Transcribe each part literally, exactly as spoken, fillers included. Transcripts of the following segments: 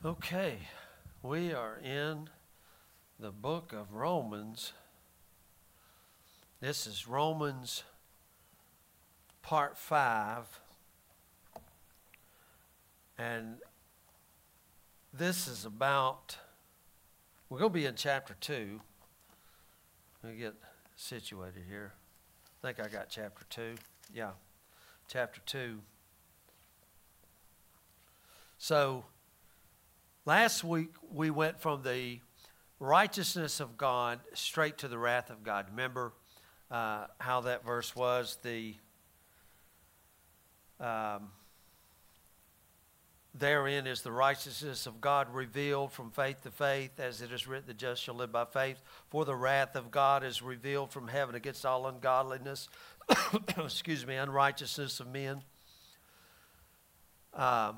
Okay, we are in the book of Romans. This is Romans part five. And this is about, we're going to be in chapter two. Let me get situated here. I think I got chapter two. Yeah, chapter two. So, last week we went from the righteousness of God straight to the wrath of God. Remember uh, how that verse was? The um, therein is the righteousness of God revealed from faith to faith, as it is written, the just shall live by faith. For the wrath of God is revealed from heaven against all ungodliness, excuse me, unrighteousness of men. Um,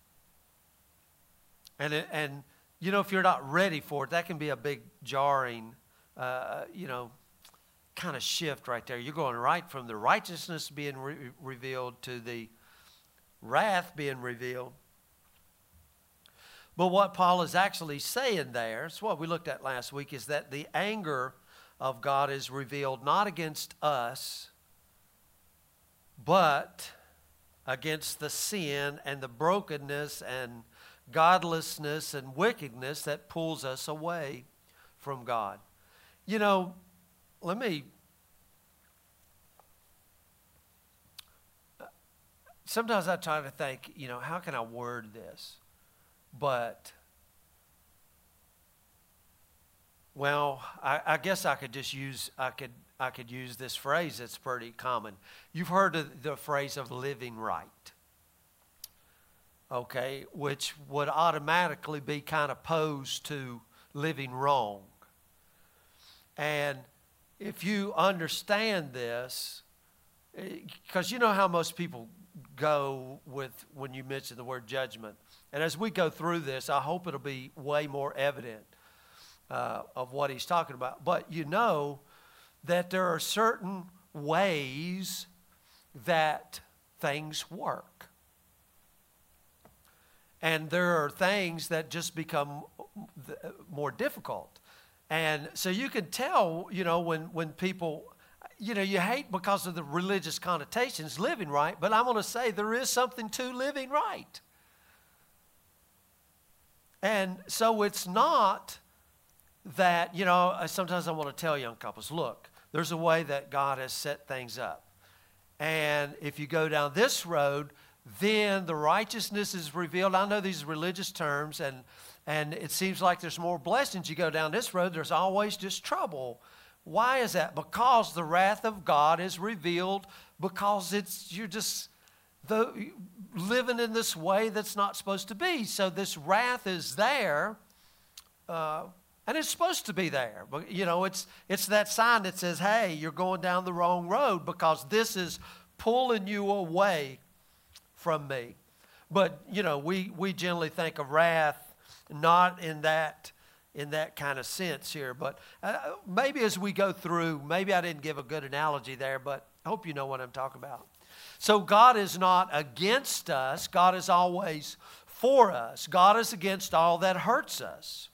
and, it, and, you know, if you're not ready for it, that can be a big jarring, uh, you know, kind of shift right there. You're going right from the righteousness being re- revealed to the wrath being revealed. But what Paul is actually saying there, it's what we looked at last week, is that the anger of God is revealed not against us, but against the sin and the brokenness and godlessness and wickedness that pulls us away from God. You know, let me, sometimes I try to think, you know, how can I word this? But, well, I, I guess I could just use, I could I could use this phrase that's pretty common. You've heard of the phrase of living right, okay, which would automatically be kind of opposed to living wrong. And if you understand this, because you know how most people go with when you mention the word judgment. And as we go through this, I hope it'll be way more evident uh, of what he's talking about. But you know that there are certain ways that things work. And there are things that just become more difficult. And so you can tell, you know, when, when people, you know, you hate because of the religious connotations, living right. But I'm going to say there is something to living right. And so it's not that, you know, sometimes I want to tell young couples, look, there's a way that God has set things up. And if you go down this road, then the righteousness is revealed. I know these religious terms, and, and it seems like there's more blessings. You go down this road, there's always just trouble. Why is that? Because the wrath of God is revealed, because it's you're just the, living in this way that's not supposed to be. So this wrath is there, uh, and it's supposed to be there. But you know, it's it's that sign that says, "Hey, you're going down the wrong road because this is pulling you away from me." But you know, we we generally think of wrath not in that. in that kind of sense here. But uh, maybe as we go through, maybe I didn't give a good analogy there, but I hope you know what I'm talking about. So God is not against us. God is always for us. God is against all that hurts us.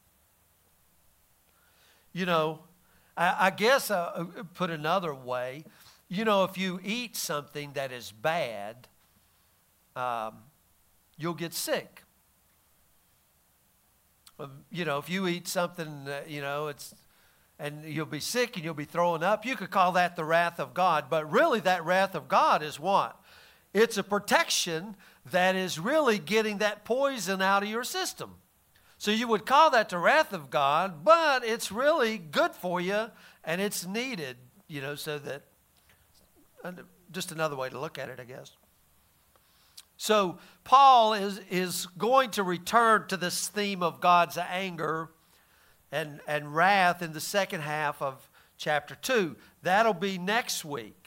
You know, I, I guess uh, put another way, you know, if you eat something that is bad, um, you'll get sick. You know, if you eat something, uh, you know, it's, and you'll be sick and you'll be throwing up, you could call that the wrath of God. But really that wrath of God is what? It's a protection that is really getting that poison out of your system. So you would call that the wrath of God, but it's really good for you and it's needed, you know, so that, just another way to look at it, I guess. So Paul is, is going to return to this theme of God's anger and, and wrath in the second half of chapter two. That'll be next week.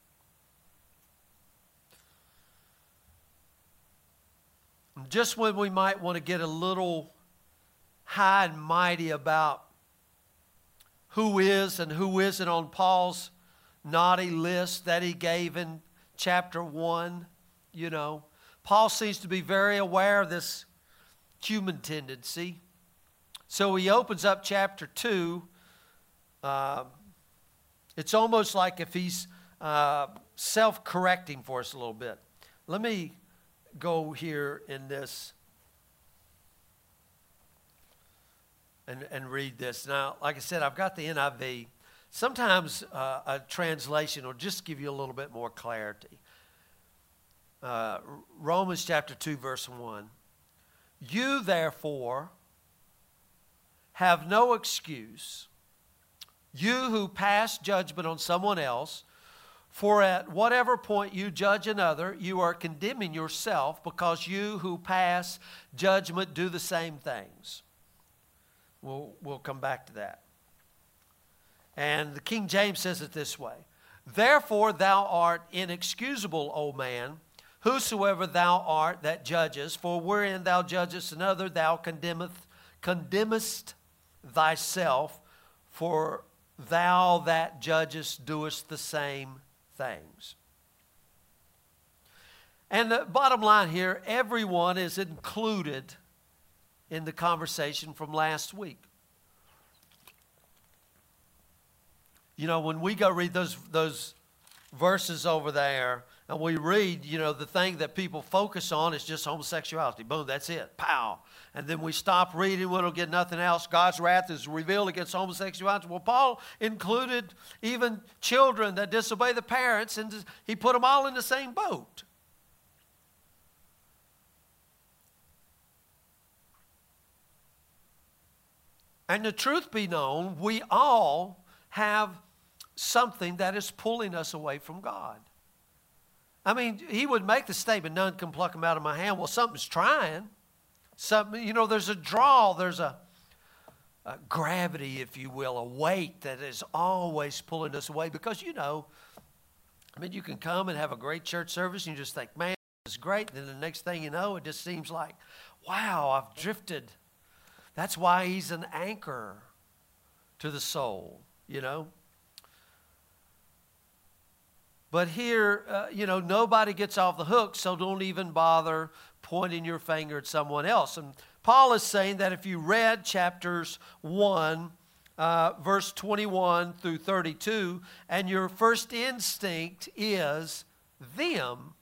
Just when we might want to get a little high and mighty about who is and who isn't on Paul's naughty list that he gave in chapter one, you know. Paul seems to be very aware of this human tendency. So he opens up chapter two. Uh, it's almost like if he's uh, self-correcting for us a little bit. Let me go here in this and, and read this. Now, like I said, I've got the N I V. Sometimes uh, a translation will just give you a little bit more clarity. Uh, Romans chapter two, verse one. You, therefore, have no excuse, you who pass judgment on someone else, for at whatever point you judge another, you are condemning yourself, because you who pass judgment do the same things. We'll, we'll come back to that. And the King James says it this way. Therefore thou art inexcusable, O man, whosoever thou art that judgest, for wherein thou judgest another, thou condemneth, condemnest thyself, for thou that judgest doest the same things. And the bottom line here, everyone is included in the conversation from last week. You know, when we go read those, those verses over there, and we read, you know, the thing that people focus on is just homosexuality. Boom, that's it. Pow. And then we stop reading, we don't get nothing else. God's wrath is revealed against homosexuality. Well, Paul included even children that disobey the parents, and he put them all in the same boat. And the truth be known, we all have something that is pulling us away from God. I mean, he would make the statement, none can pluck them out of my hand. Well, something's trying. Something, you know, there's a draw, there's a, a gravity, if you will, a weight that is always pulling us away. Because, you know, I mean, you can come and have a great church service and you just think, man, it's great. And then the next thing you know, it just seems like, wow, I've drifted. That's why he's an anchor to the soul, you know. But here, uh, you know, nobody gets off the hook, so don't even bother pointing your finger at someone else. And Paul is saying that if you read chapters one, uh, verse twenty-one through thirty-two, and your first instinct is them,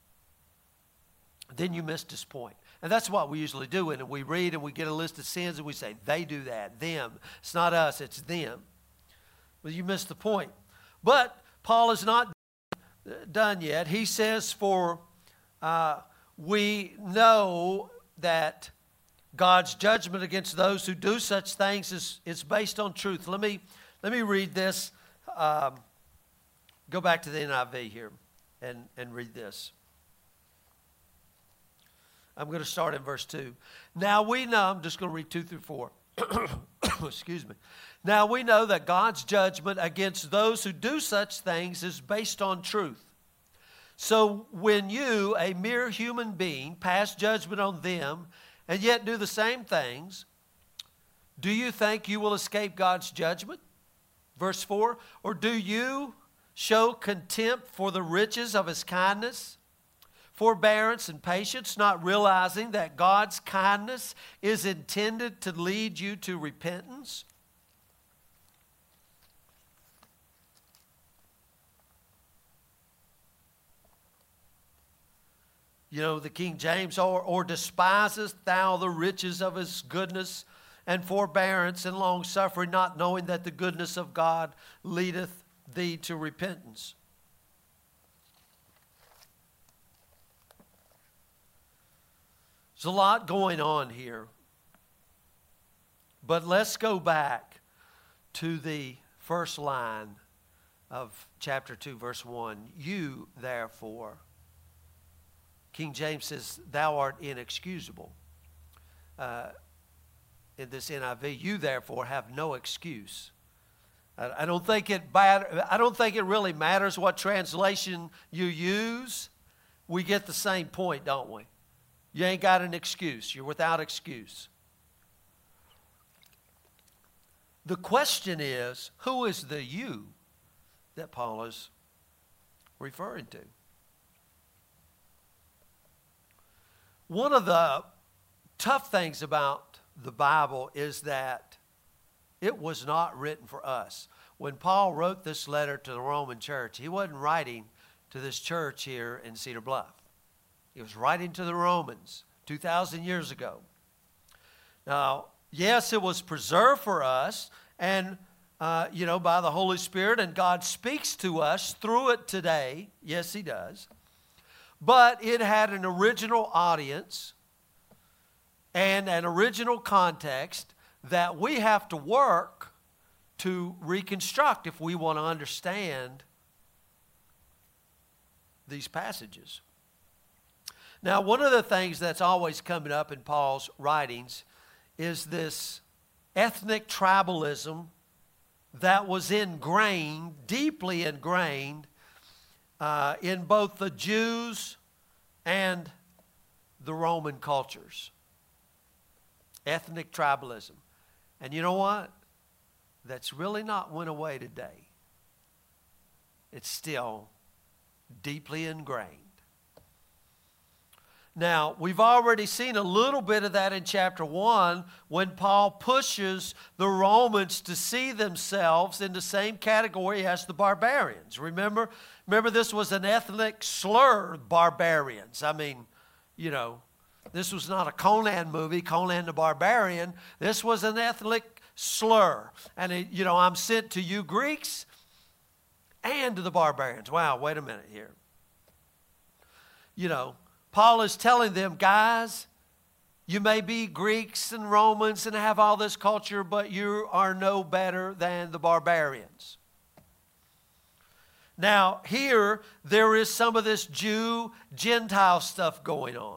then you missed his point. And that's what we usually do. And we read and we get a list of sins and we say, they do that, them. It's not us, it's them. Well, you missed the point. But Paul is not done yet. He says, for uh, we know that God's judgment against those who do such things is, is based on truth. Let me, let me read this. Um, go back to the N I V here and, and read this. I'm going to start in verse two. Now we know, I'm just going to read two through four. Excuse me. Now we know that God's judgment against those who do such things is based on truth. So when you, a mere human being, pass judgment on them and yet do the same things, do you think you will escape God's judgment? Verse four. Or do you show contempt for the riches of his kindness, forbearance and patience, not realizing that God's kindness is intended to lead you to repentance? You know, the King James, or, or despisest thou the riches of his goodness and forbearance and long suffering, not knowing that the goodness of God leadeth thee to repentance? There's a lot going on here. But let's go back to the first line of chapter two, verse one. You, therefore, King James says, thou art inexcusable. Uh, in this N I V, you, therefore, have no excuse. I, I don't think it matter, I don't think it really matters what translation you use. We get the same point, don't we? You ain't got an excuse. You're without excuse. The question is, who is the you that Paul is referring to? One of the tough things about the Bible is that it was not written for us. When Paul wrote this letter to the Roman church, he wasn't writing to this church here in Cedar Bluff. He was writing to the Romans two thousand years ago. Now, yes, it was preserved for us and, uh, you know, by the Holy Spirit, and God speaks to us through it today. Yes, he does. But it had an original audience and an original context that we have to work to reconstruct if we want to understand these passages. Now, one of the things that's always coming up in Paul's writings is this ethnic tribalism that was ingrained, deeply ingrained, uh, in both the Jews and the Roman cultures. Ethnic tribalism. And you know what? That's really not went away today. It's still deeply ingrained. Now, we've already seen a little bit of that in chapter one when Paul pushes the Romans to see themselves in the same category as the barbarians. Remember, remember this was an ethnic slur, barbarians. I mean, you know, this was not a Conan movie, Conan the Barbarian. This was an ethnic slur. And, it, you know, I'm sent to you Greeks and to the barbarians. Wow, wait a minute here. You know, Paul is telling them, guys, you may be Greeks and Romans and have all this culture, but you are no better than the barbarians. Now, here, there is some of this Jew, Gentile stuff going on.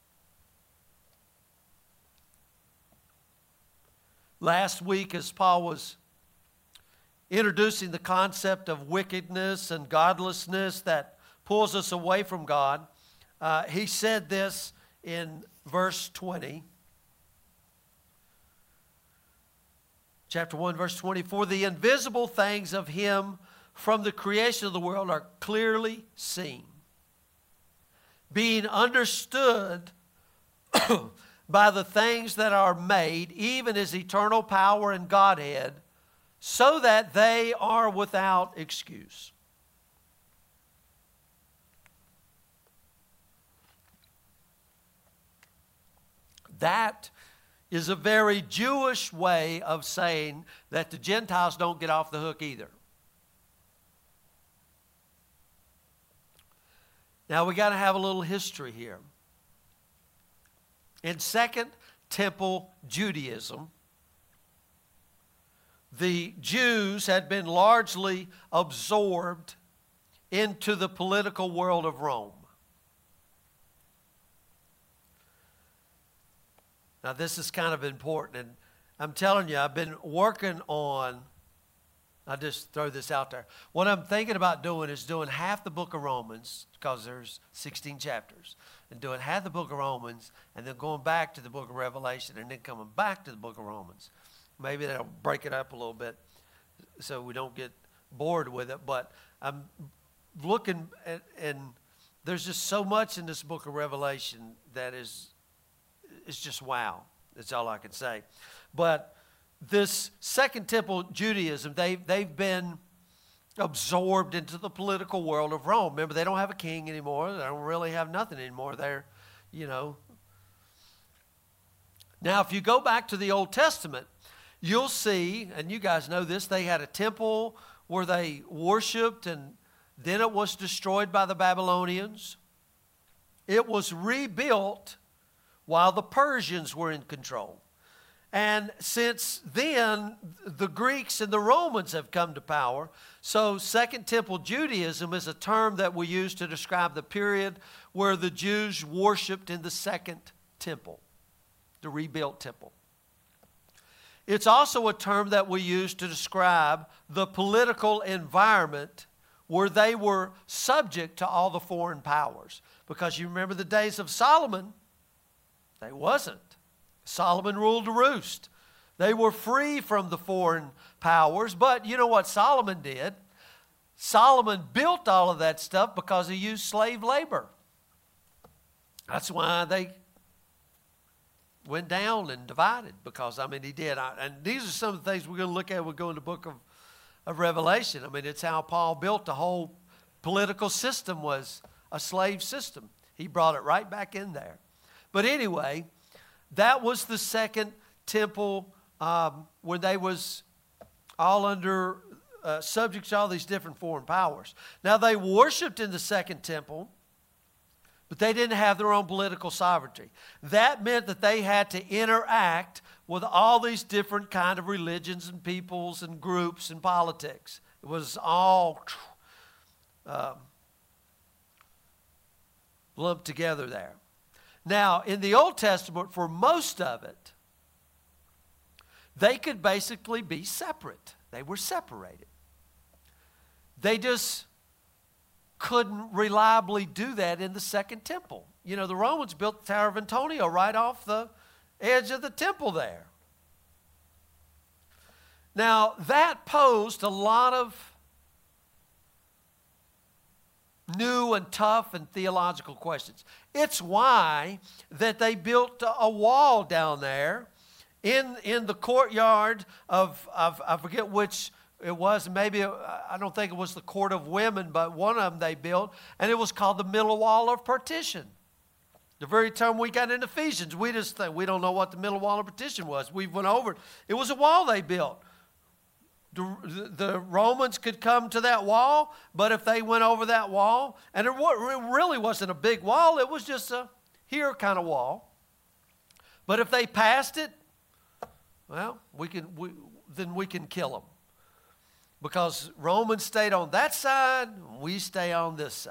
Last week, as Paul was introducing the concept of wickedness and godlessness that pulls us away from God, Uh, he said this in verse twenty. Chapter one, verse twenty. For the invisible things of him from the creation of the world are clearly seen, being understood by the things that are made, even his eternal power and Godhead, so that they are without excuse. That is a very Jewish way of saying that the Gentiles don't get off the hook either. Now we got to have a little history here. In Second Temple Judaism, the Jews had been largely absorbed into the political world of Rome. Now, this is kind of important, and I'm telling you, I've been working on, I'll just throw this out there. What I'm thinking about doing is doing half the book of Romans, because there's sixteen chapters, and doing half the book of Romans, and then going back to the book of Revelation, and then coming back to the book of Romans. Maybe that'll break it up a little bit so we don't get bored with it, but I'm looking at, and there's just so much in this book of Revelation that is... It's just wow. That's all I can say. But this Second Temple Judaism, they, they've been absorbed into the political world of Rome. Remember, they don't have a king anymore. They don't really have nothing anymore. They're, you know. Now, if you go back to the Old Testament, you'll see, and you guys know this, they had a temple where they worshiped, and then it was destroyed by the Babylonians. It was rebuilt while the Persians were in control. And since then, the Greeks and the Romans have come to power. So Second Temple Judaism is a term that we use to describe the period where the Jews worshiped in the Second Temple, the rebuilt temple. It's also a term that we use to describe the political environment where they were subject to all the foreign powers. Because you remember the days of Solomon, they wasn't. Solomon ruled the roost. They were free from the foreign powers. But you know what Solomon did? Solomon built all of that stuff because he used slave labor. That's why they, went down and divided because, I mean, he did. I, and these are some of the things we're going to look at when we go in the book of, of Revelation. I mean, it's how Paul built the whole political system was a slave system. He brought it right back in there. But anyway, that was the second temple um, when they was all under uh, subject to all these different foreign powers. Now, they worshiped in the second temple, but they didn't have their own political sovereignty. That meant that they had to interact with all these different kind of religions and peoples and groups and politics. It was all um, lumped together there. Now, in the Old Testament, for most of it, they could basically be separate. They were separated. They just couldn't reliably do that in the second temple. You know, the Romans built the Tower of Antonio right off the edge of the temple there. Now, that posed a lot of new and tough and theological questions. It's why that they built a wall down there in, in the courtyard of, of, I forget which it was, maybe, I don't think it was the Court of Women, but one of them they built, and it was called the Middle Wall of Partition. The very time we got in Ephesians, we just think, we don't know what the Middle Wall of Partition was. We went over it. It was a wall they built. The, the Romans could come to that wall, but if they went over that wall, and it really wasn't a big wall, it was just a here kind of wall. But if they passed it, well, we can, we, then we can kill them. Because Romans stayed on that side, we stay on this side.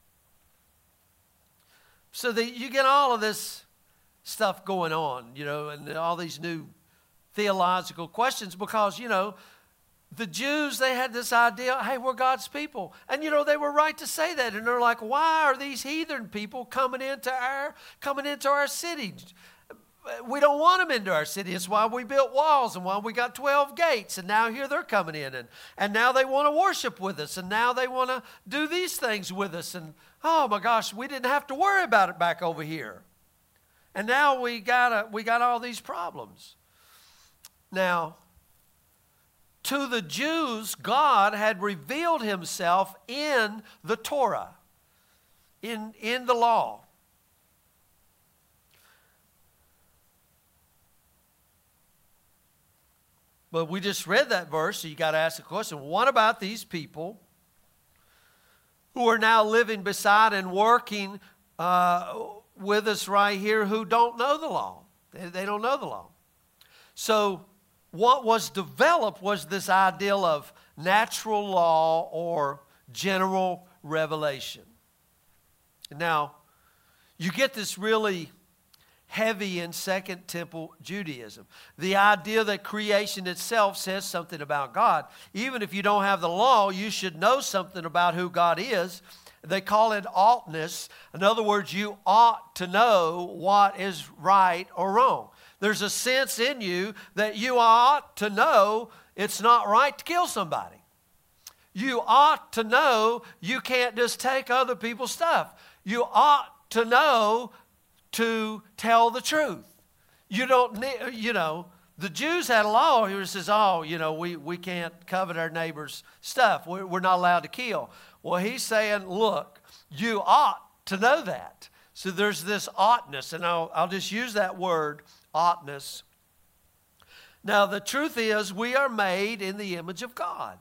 So that you get all of this stuff going on, you know, and all these new theological questions because, you know, the Jews, they had this idea, hey, we're God's people. And, you know, they were right to say that. And they're like, why are these heathen people coming into our, coming into our city? We don't want them into our city. It's why we built walls and why we got twelve gates. And now here they're coming in. And, and now they want to worship with us. And now they want to do these things with us. And, oh, my gosh, we didn't have to worry about it back over here. And now we got, a, we got all these problems. Now, to the Jews, God had revealed himself in the Torah, in, in the law. But we just read that verse, so you got to ask the question, what about these people who are now living beside and working uh, with us right here who don't know the law? They, they don't know the law. So what was developed was this ideal of natural law or general revelation. Now, you get this really heavy in Second Temple Judaism. The idea that creation itself says something about God. Even if you don't have the law, you should know something about who God is. They call it oughtness. In other words, you ought to know what is right or wrong. There's a sense in you that you ought to know it's not right to kill somebody. You ought to know you can't just take other people's stuff. You ought to know to tell the truth. You don't need, you know, the Jews had a law here that says, oh, you know, we, we can't covet our neighbor's stuff. We're, we're not allowed to kill. Well, he's saying, look, you ought to know that. So there's this oughtness, and I'll, I'll just use that word, oughtness. Now, the truth is, we are made in the image of God.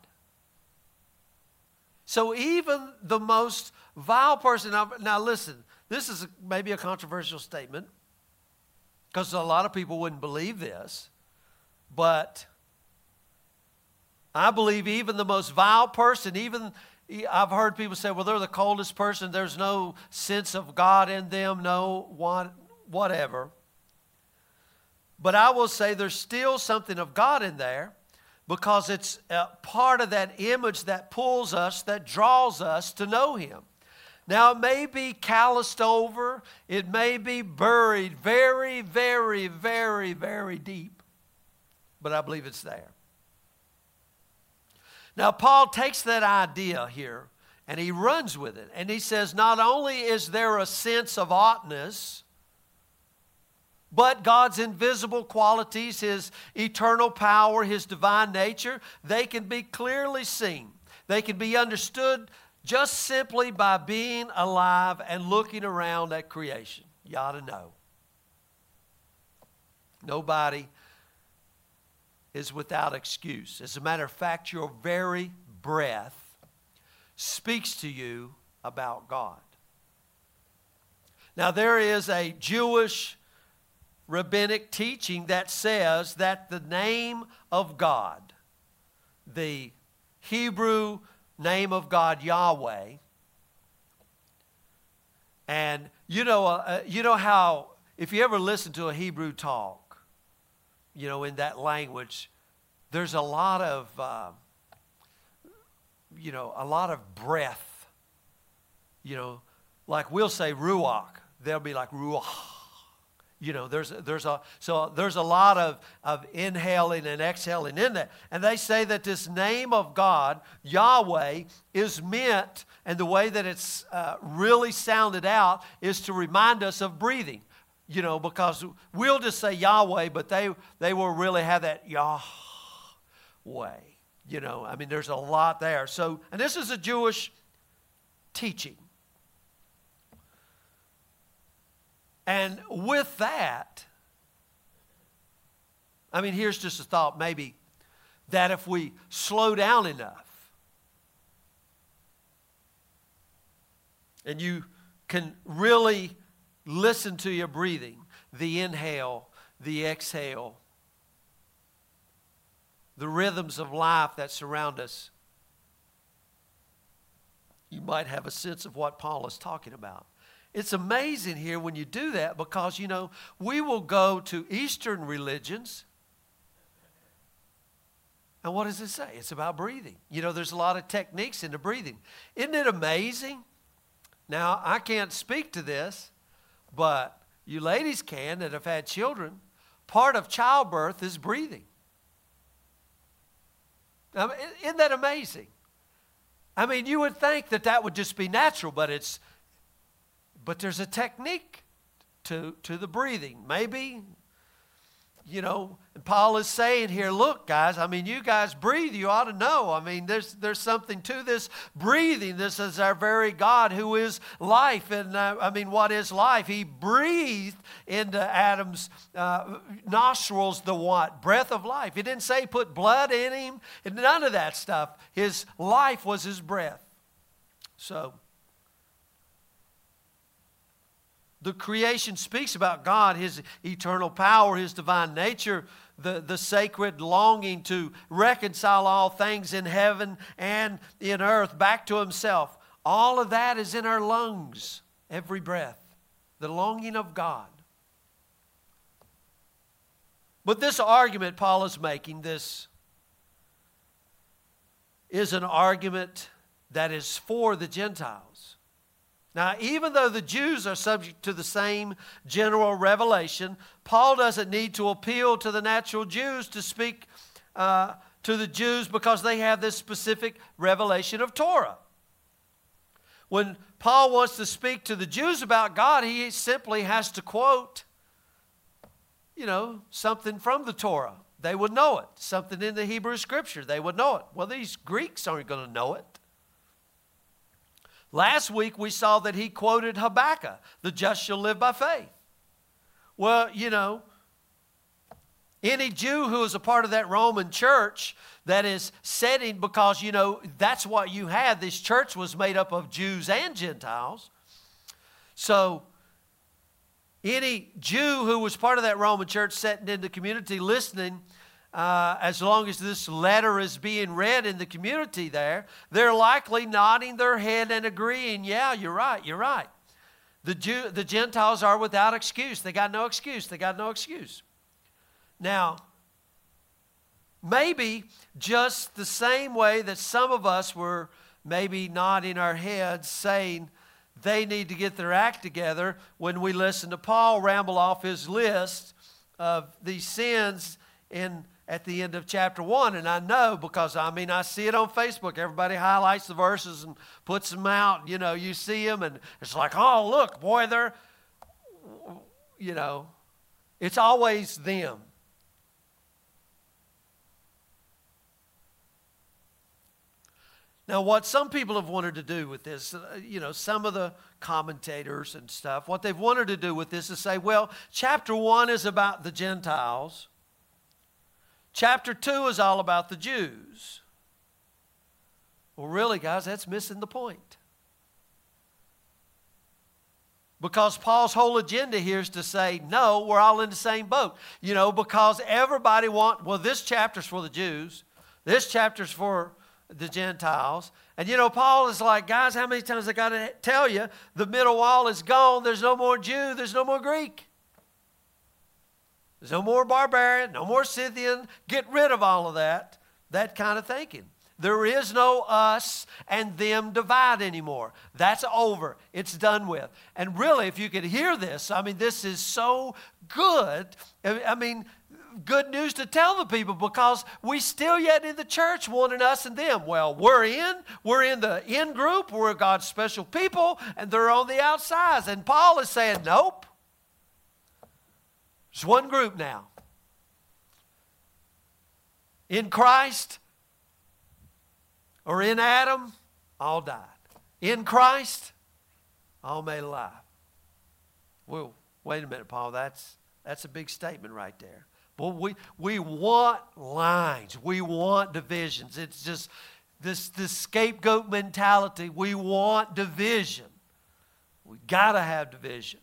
So even the most vile person, now, now listen, this is maybe a controversial statement because a lot of people wouldn't believe this, but I believe even the most vile person, even I've heard people say, well, they're the coldest person. There's no sense of God in them, no what, whatever. But I will say there's still something of God in there because it's a part of that image that pulls us, that draws us to know Him. Now, it may be calloused over. It may be buried very, very, very, very deep. But I believe it's there. Now, Paul takes that idea here and he runs with it. And he says, not only is there a sense of oughtness, But God's invisible qualities, His eternal power, His divine nature, they can be clearly seen. They can be understood just simply by being alive and looking around at creation. You ought to know. Nobody is without excuse. As a matter of fact, your very breath speaks to you about God. Now, there is a Jewish rabbinic teaching that says that the name of God, the Hebrew name of God, Yahweh, and you know, uh, you know how, if you ever listen to a Hebrew talk, you know, in that language, there's a lot of, uh, you know, a lot of breath. You know, like we'll say ruach, they'll be like ruach. You know, there's there's a so there's a lot of, of inhaling and exhaling in that. And they say that this name of God, Yahweh, is meant, and the way that it's uh, really sounded out is to remind us of breathing. You know, because we'll just say Yahweh, but they they will really have that Yahweh. You know, I mean, there's a lot there. So, and this is a Jewish teaching. And with that, I mean, here's just a thought, maybe, that if we slow down enough, and you can really listen to your breathing, the inhale, the exhale, the rhythms of life that surround us, you might have a sense of what Paul is talking about. It's amazing here when you do that because, you know, we will go to Eastern religions, and what does it say? It's about breathing. You know, there's a lot of techniques into breathing. Isn't it amazing? Now, I can't speak to this, but you ladies can that have had children. Part of childbirth is breathing. I mean, isn't that amazing? I mean, you would think that that would just be natural, but it's, but there's a technique to, to the breathing. Maybe, you know, and Paul is saying here, look, guys, I mean, you guys breathe, you ought to know. I mean, there's there's something to this breathing. This is our very God who is life. And, uh, I mean, what is life? He breathed into Adam's uh, nostrils the what? Breath of life. He didn't say he put blood in him. None of that stuff. His life was his breath. So, the creation speaks about God, His eternal power, His divine nature, the, the sacred longing to reconcile all things in heaven and in earth back to Himself. All of that is in our lungs, every breath, the longing of God. But this argument Paul is making, this is an argument that is for the Gentiles. Now, even though the Jews are subject to the same general revelation, Paul doesn't need to appeal to the natural Jews to speak uh, to the Jews because they have this specific revelation of Torah. When Paul wants to speak to the Jews about God, he simply has to quote, you know, something from the Torah. They would know it. Something in the Hebrew Scripture. They would know it. Well, these Greeks aren't going to know it. Last week we saw that he quoted Habakkuk, the just shall live by faith. Well, you know, any Jew who is a part of that Roman church that is setting, because, you know, that's what you had. This church was made up of Jews and Gentiles. So any Jew who was part of that Roman church sitting in the community listening, Uh, as long as this letter is being read in the community there, they're likely nodding their head and agreeing, yeah, you're right, you're right. The Jew, the Gentiles are without excuse. They got no excuse. They got no excuse. Now, maybe just the same way that some of us were maybe nodding our heads saying they need to get their act together when we listen to Paul ramble off his list of these sins in at the end of chapter one. And I know because, I mean, I see it on Facebook. Everybody highlights the verses and puts them out. You know, you see them and it's like, oh, look, boy, they're, you know, It's always them. Now, what some people have wanted to do with this, you know, some of the commentators and stuff, what they've wanted to do with this is say, well, chapter one is about the Gentiles. Chapter two is all about the Jews. Well, really, guys, that's missing the point. Because Paul's whole agenda here is to say, no, we're all in the same boat. You know, because everybody want, well, this chapter's for the Jews. This chapter's for the Gentiles. And, you know, Paul is like, guys, how many times I got to tell you, the middle wall is gone. There's no more Jew. There's no more Greek. There's no more barbarian, no more Scythian. Get rid of all of that, that kind of thinking. There is no us and them divide anymore. That's over. It's done with. And really, if you could hear this, I mean, this is so good. I mean, good news to tell the people, because we still yet in the church wanting us and them. Well, we're in. We're in the in group. We're God's special people, and they're on the outsides. And Paul is saying, nope. There's one group now. In Christ, or in Adam, all died. In Christ, all made alive. Well, wait a minute, Paul. That's, that's a big statement right there. Well, we, we want lines. We want divisions. It's just this, this scapegoat mentality. We want division. We got to have division.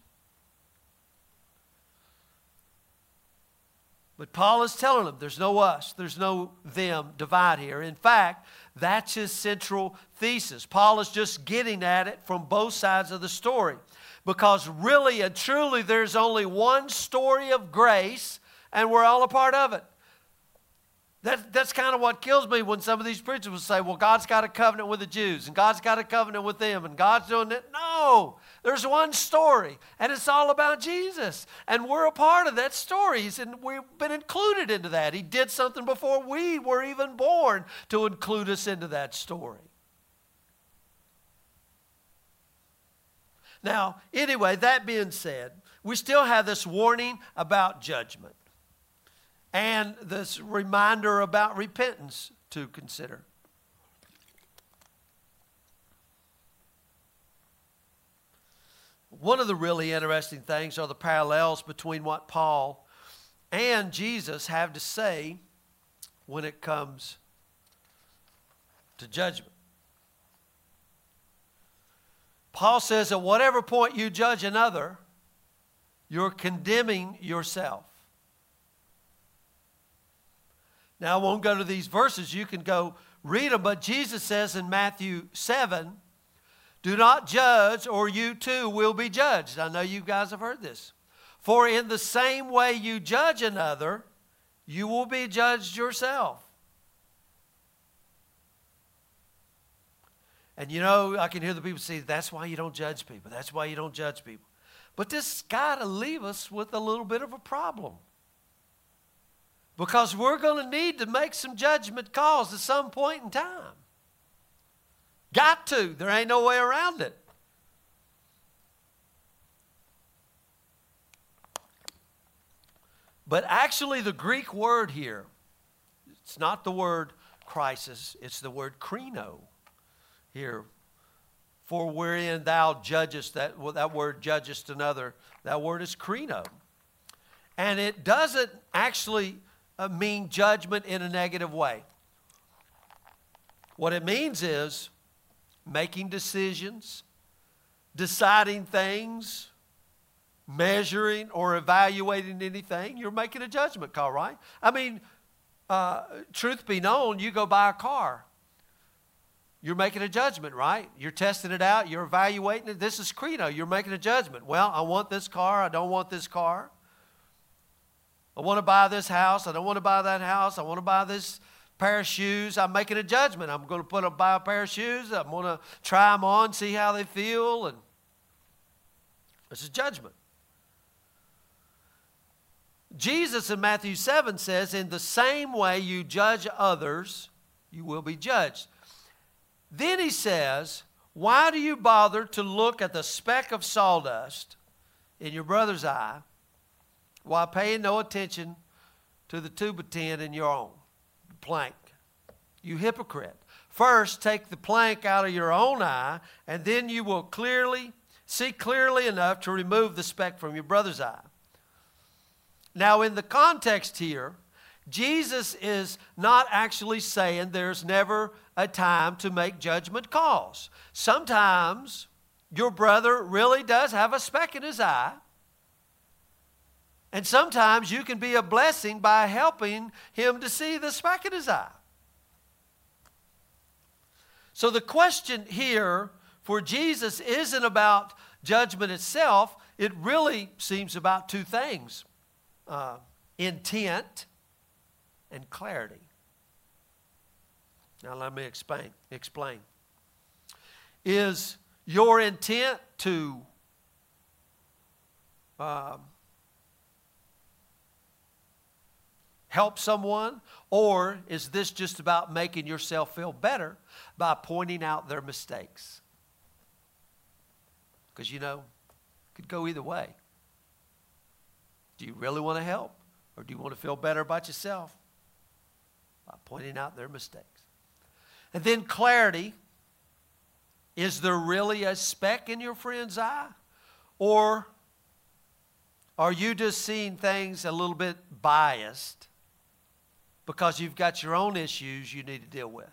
But Paul is telling them there's no us, there's no them divide here. In fact, that's his central thesis. Paul is just getting at it from both sides of the story. Because really and truly there's only one story of grace, and we're all a part of it. That, that's kind of what kills me when some of these preachers will say, well, God's got a covenant with the Jews, and God's got a covenant with them, and God's doing it. No, there's one story, and it's all about Jesus. And we're a part of that story, and we've been included into that. He did something before we were even born to include us into that story. Now, anyway, that being said, we still have this warning about judgment. And this reminder about repentance to consider. One of the really interesting things are the parallels between what Paul and Jesus have to say when it comes to judgment. Paul says at whatever point you judge another, you're condemning yourself. Now, I won't go to these verses. You can go read them. But Jesus says in Matthew seven, do not judge, or you too will be judged. I know you guys have heard this. For in the same way you judge another, you will be judged yourself. And you know, I can hear the people say, that's why you don't judge people. That's why you don't judge people. But this got to leave us with a little bit of a problem. Because we're going to need to make some judgment calls at some point in time. Got to. There ain't no way around it. But actually the Greek word here, it's not the word crisis, it's the word krino here. For wherein thou judgest, that, well, that word judgest another, that word is krino. And it doesn't actually Uh, mean judgment in a negative way. What it means is making decisions, deciding things, measuring or evaluating anything. You're making a judgment call, right? I mean, uh, truth be known, you go buy a car. You're making a judgment, right? You're testing it out. You're evaluating it. This is krino. You're making a judgment. Well, I want this car. I don't want this car. I want to buy this house. I don't want to buy that house. I want to buy this pair of shoes. I'm making a judgment. I'm going to put a, buy a pair of shoes. I'm going to try them on, see how they feel. And it's a judgment. Jesus in Matthew seven says, in the same way you judge others, you will be judged. Then he says, why do you bother to look at the speck of sawdust in your brother's eye while paying no attention to the tube of tin in your own plank. You hypocrite. First, take the plank out of your own eye, and then you will clearly see clearly enough to remove the speck from your brother's eye. Now, in the context here, Jesus is not actually saying there's never a time to make judgment calls. Sometimes your brother really does have a speck in his eye. And sometimes you can be a blessing by helping him to see the speck in his eye. So the question here for Jesus isn't about judgment itself. It really seems about two things. Uh, intent and clarity. Now let me explain. Explain. Is your intent to um, help someone, or is this just about making yourself feel better by pointing out their mistakes? Because, you know, it could go either way. Do you really want to help, or do you want to feel better about yourself by pointing out their mistakes? And then clarity. Is there really a speck in your friend's eye? Or are you just seeing things a little bit biased because you've got your own issues you need to deal with?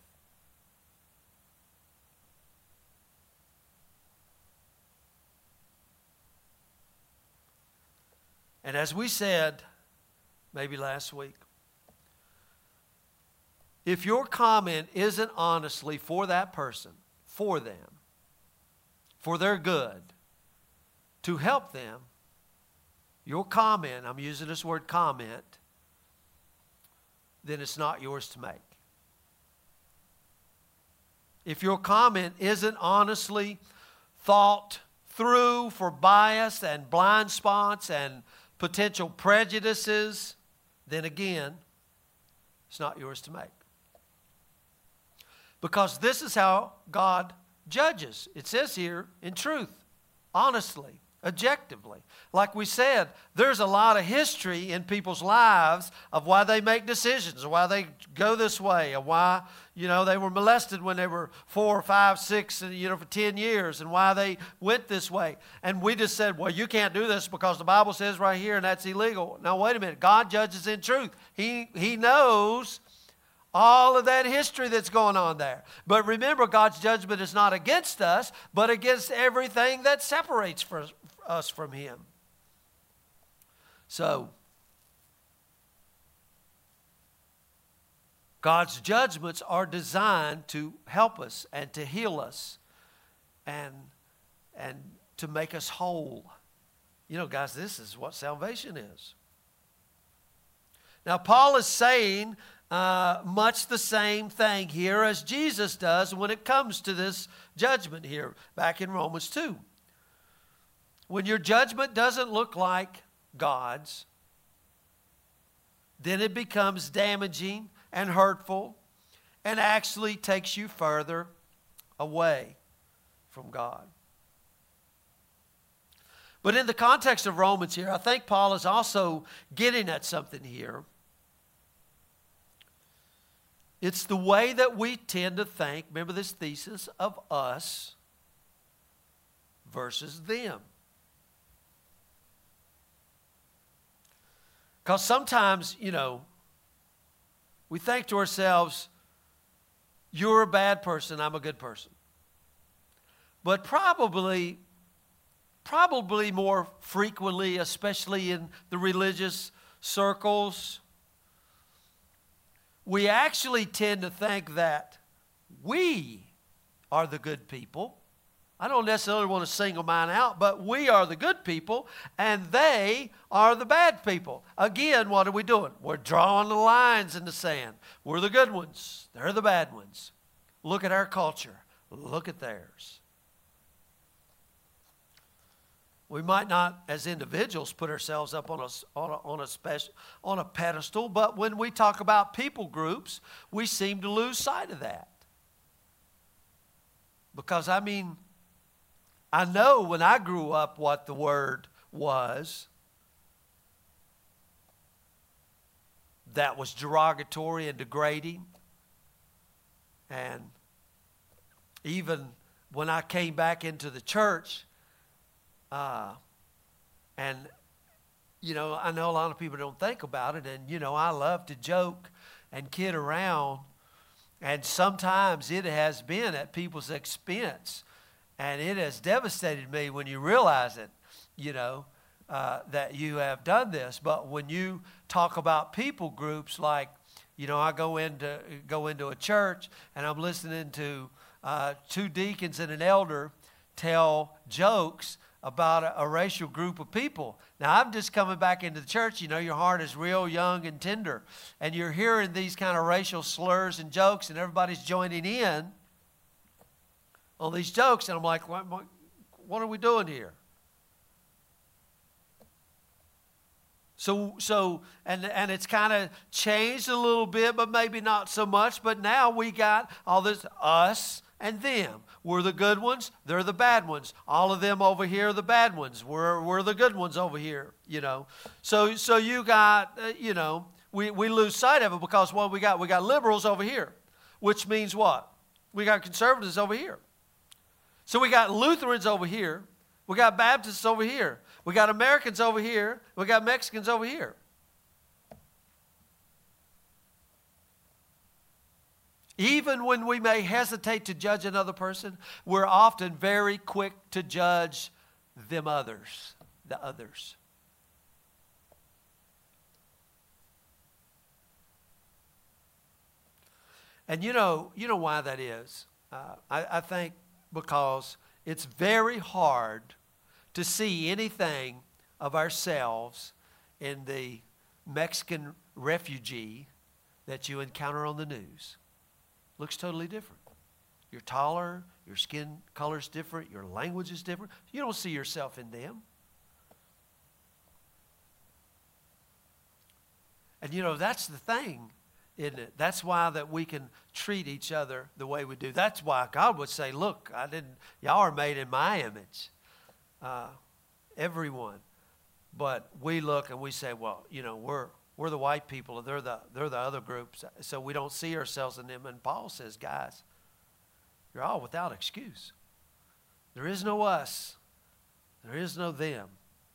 And as we said, maybe last week, if your comment isn't honestly for that person, for them, for their good, to help them, your comment, I'm using this word comment, then it's not yours to make. If your comment isn't honestly thought through for bias and blind spots and potential prejudices, then again, it's not yours to make. Because this is how God judges. It says here, in truth, honestly, objectively. Like we said, there's a lot of history in people's lives of why they make decisions, or why they go this way, or why, you know, they were molested when they were four, five, six, and, you know, for ten years, and why they went this way. And we just said, well, you can't do this because the Bible says right here, and that's illegal. Now, wait a minute. God judges in truth. He, he knows all of that history that's going on there. But remember, God's judgment is not against us, but against everything that separates for us from Him. So, God's judgments are designed to help us and to heal us and, and to make us whole. You know, guys, this is what salvation is. Now, Paul is saying Uh, much the same thing here as Jesus does when it comes to this judgment here, back in Romans two. When your judgment doesn't look like God's, then it becomes damaging and hurtful and actually takes you further away from God. But in the context of Romans here, I think Paul is also getting at something here. It's the way that we tend to think, remember this thesis, of us versus them. Because sometimes, you know, we think to ourselves, you're a bad person, I'm a good person. But probably, probably more frequently, especially in the religious circles, we actually tend to think that we are the good people. I don't necessarily want to single mine out, but we are the good people, and they are the bad people. Again, what are we doing? We're drawing the lines in the sand. We're the good ones. They're the bad ones. Look at our culture. Look at theirs. We might not, as individuals, put ourselves up on a, on a, on a, special, on a pedestal, but when we talk about people groups, we seem to lose sight of that. Because, I mean, I know when I grew up what the word was. that was derogatory and degrading. And even when I came back into the church, uh, and, you know, I know a lot of people don't think about it, and, you know, I love to joke and kid around, and sometimes it has been at people's expense, and it has devastated me when you realize it, you know, uh, that you have done this. But when you talk about people groups, like, you know, I go into go into a church and I'm listening to uh, two deacons and an elder tell jokes about a, a racial group of people. Now, I'm just coming back into the church. You know, your heart is real young and tender, and you're hearing these kind of racial slurs and jokes, and everybody's joining in on these jokes, and I'm like, what, what are we doing here? So, so and, and it's kind of changed a little bit, but maybe not so much. But now we got all this us and them. We're the good ones. They're the bad ones. All of them over here are the bad ones. We're, we're the good ones over here, you know. So, so you got, uh, you know, we, we lose sight of it because what we got, we got liberals over here, which means what? We got conservatives over here. So we got Lutherans over here. We got Baptists over here. We got Americans over here. We got Mexicans over here. Even when we may hesitate to judge another person, we're often very quick to judge them others, the others. And you know, you know why that is. Uh, I, I think because it's very hard to see anything of ourselves in the Mexican refugee that you encounter on the news. Looks totally different. You're taller, your skin color's different, your language is different. You don't see yourself in them. And you know, that's the thing, isn't it? That's why that we can treat each other the way we do. That's why God would say, look, I didn't, y'all are made in my image. Uh, everyone. But we look and we say, well, you know, we're we're the white people, they're the they're the other groups, so we don't see ourselves in them. And Paul says, guys, you're all without excuse. There is no us. There is no them.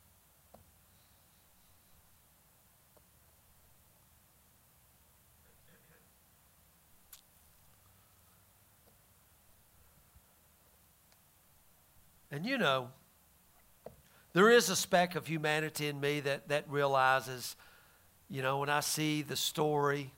And you know, there is a speck of humanity in me that, that realizes, you know, when I see the story,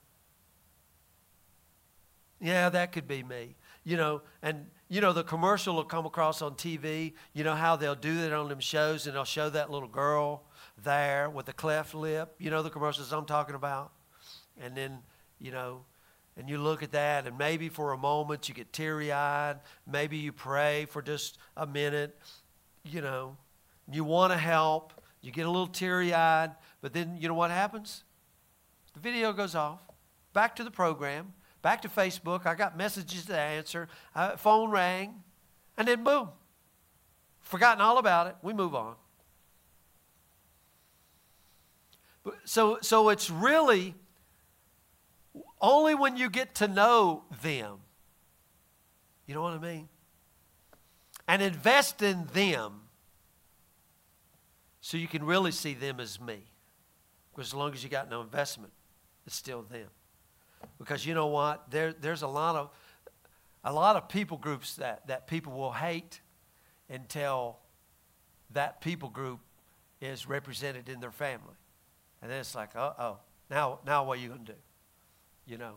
yeah, that could be me. You know, and, you know, the commercial will come across on T V. You know how they'll do that on them shows, and they'll show that little girl there with the cleft lip. You know the commercials I'm talking about? And then, you know, and you look at that, and maybe for a moment you get teary-eyed. Maybe you pray for just a minute, you know. You want to help. You get a little teary-eyed. But then, you know what happens? The video goes off. Back to the program. Back to Facebook. I got messages to answer. Uh, phone rang. And then, boom. Forgotten all about it. We move on. But, so, so it's really only when you get to know them. You know what I mean? And invest in them, so you can really see them as me. Because as long as you got no investment, it's still them. Because you know what? There, there's a lot of a lot of people groups that, that people will hate until that people group is represented in their family. And then it's like, uh-oh, now, now what are you going to do? You know.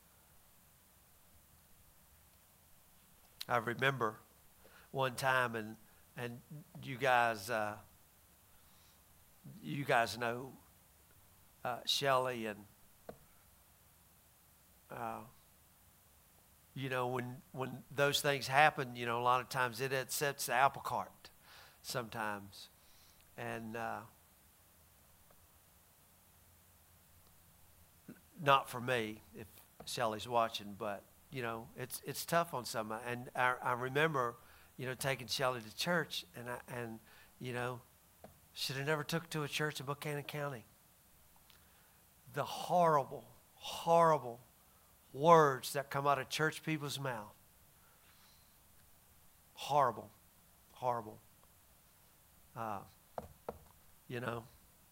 I remember one time, and and you guys... Uh, You guys know uh, Shelley, and uh, you know, when when those things happen, you know, a lot of times it upsets the apple cart sometimes. And uh, not for me, if Shelley's watching, but, you know, it's it's tough on some. And I, I remember, you know, taking Shelley to church, and I, and, you know, should have never took to a church in Buchanan County. the horrible, horrible words that come out of church people's mouth. Horrible, horrible. Uh, you know,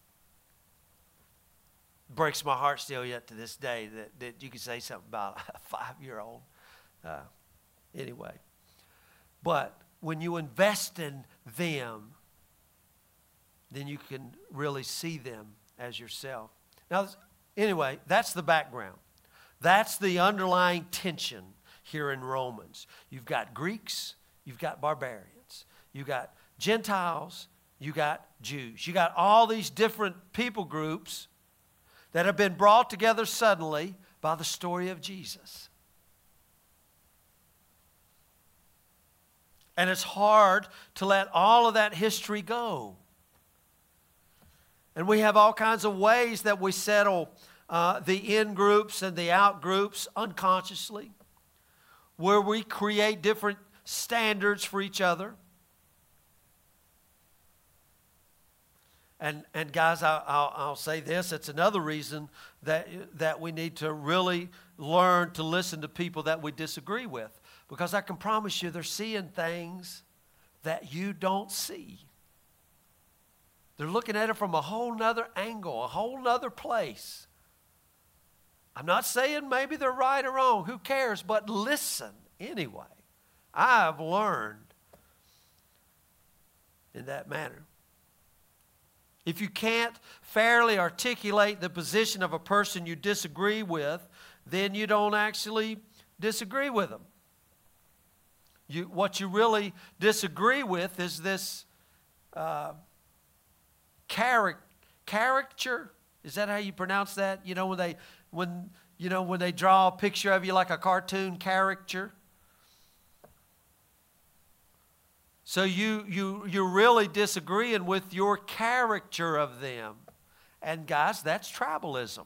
breaks my heart still yet to this day that, that you could say something about a five-year-old. Uh, anyway, but when you invest in them, then you can really see them as yourself. Now, anyway, that's the background. That's the underlying tension here in Romans. You've got Greeks, you've got barbarians, you've got Gentiles, you got Jews. You got all these different people groups that have been brought together suddenly by the story of Jesus. And it's hard to let all of that history go. And we have all kinds of ways that we settle uh, the in groups and the out groups unconsciously, where we create different standards for each other. And, and guys, I, I'll, I'll say this, it's another reason that, that we need to really learn to listen to people that we disagree with. Because I can promise you they're seeing things that you don't see. They're looking at it from a whole nother angle, a whole nother place. I'm not saying maybe they're right or wrong, who cares, but listen anyway. I've learned in that manner. If you can't fairly articulate the position of a person you disagree with, then you don't actually disagree with them. You, what you really disagree with is this uh, charac- caricature. Is that how you pronounce that? You know, when they when you know when they draw a picture of you like a cartoon caricature. So you, you, you're really disagreeing with your caricature of them. And guys, that's tribalism.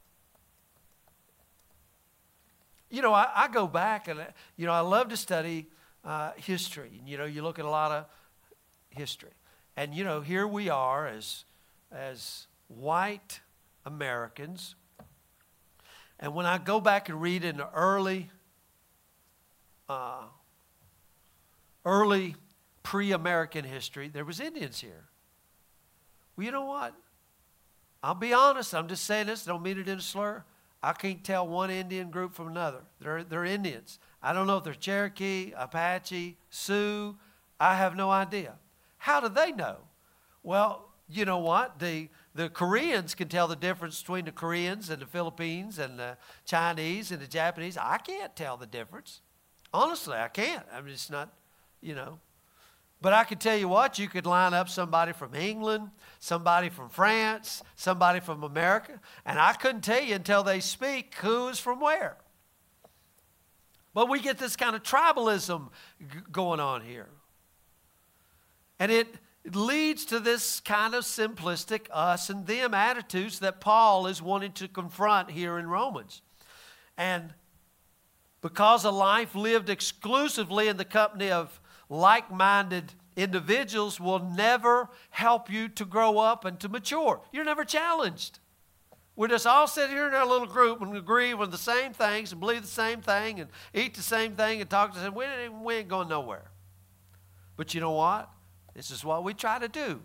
You know, I, I go back and, you know, I love to study uh, history. You know, you look at a lot of history. And, you know, here we are as, as white Americans. And when I go back and read in the early, uh, early pre-American history, there was Indians here. Well, you know what? I'll be honest. I'm just saying this. Don't mean it in a slur. I can't tell one Indian group from another. They're, they're Indians. I don't know if they're Cherokee, Apache, Sioux. I have no idea. How do they know? Well, you know what? The, the Koreans can tell the difference between the Koreans and the Philippines and the Chinese and the Japanese. I can't tell the difference. Honestly, I can't. I'm just not, you know. But I can tell you what, you could line up somebody from England, somebody from France, somebody from America, and I couldn't tell you until they speak who is from where. But we get this kind of tribalism g- going on here. And it leads to this kind of simplistic us and them attitudes that Paul is wanting to confront here in Romans. And because a life lived exclusively in the company of like-minded individuals will never help you to grow up and to mature. You're never challenged. We just all sit here in our little group and agree with the same things and believe the same thing and eat the same thing and talk the same. We ain't, we ain't going nowhere. But you know what? This is what we try to do.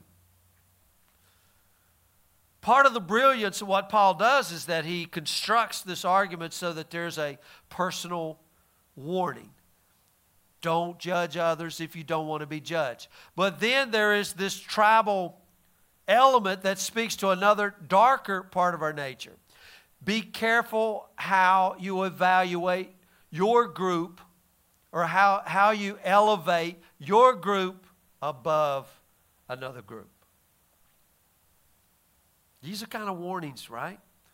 Part of the brilliance of what Paul does is that he constructs this argument so that there's a personal warning. Don't judge others if you don't want to be judged. But then there is this tribal element that speaks to another darker part of our nature. Be careful how you evaluate your group or how, how you elevate your group above another group. These are kind of warnings, right?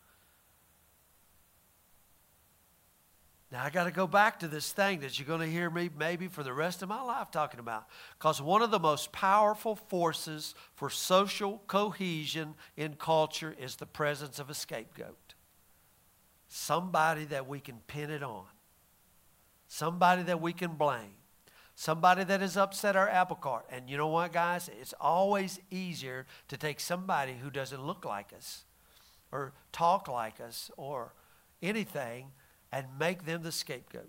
Now, I got to go back to this thing that you're going to hear me maybe for the rest of my life talking about. Because one of the most powerful forces for social cohesion in culture is the presence of a scapegoat. Somebody that we can pin it on. Somebody that we can blame. Somebody that has upset our apple cart. And you know what, guys? It's always easier to take somebody who doesn't look like us, or talk like us or anything and make them the scapegoat.